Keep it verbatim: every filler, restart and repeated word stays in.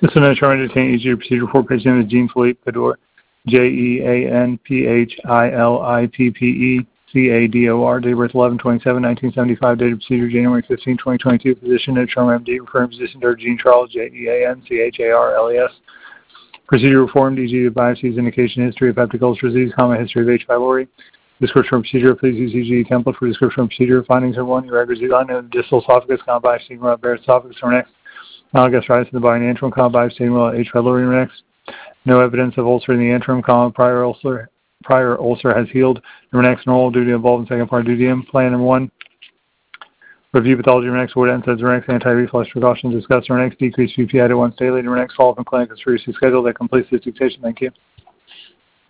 This is an attorney to E G procedure report. Patient name is Jean Philippe Pador, J E A N P H I L I P P E C A D O R, date of birth eleven twenty-seven nineteen seventy-five, date of procedure January fifteenth twenty twenty-two, physician at Sherman M D, referring physician to Jean Charles, J E A N C H A R L E S. Procedure reformed, E G of biopsies, indication, history of peptic ulcer disease, common history of H. pylori. Description of procedure, please use E G template for description of procedure. Findings are one, irregular Z-line of distal esophagus, common biopsy, Barrett's esophagus, or next. Non-gastritis in the body and antrum, common biopsy, H. pylori, or next. No evidence of ulcer in the antrum, common prior ulcer, prior ulcer has healed. Number next, normal duty involved in second part duty. Plan number one. Review pathology, next, word N SAIDs, next, anti-reflux precautions, discuss, next, decrease V P I to once daily, next, follow-up in clinic is previously scheduled. That completes this dictation. Thank you.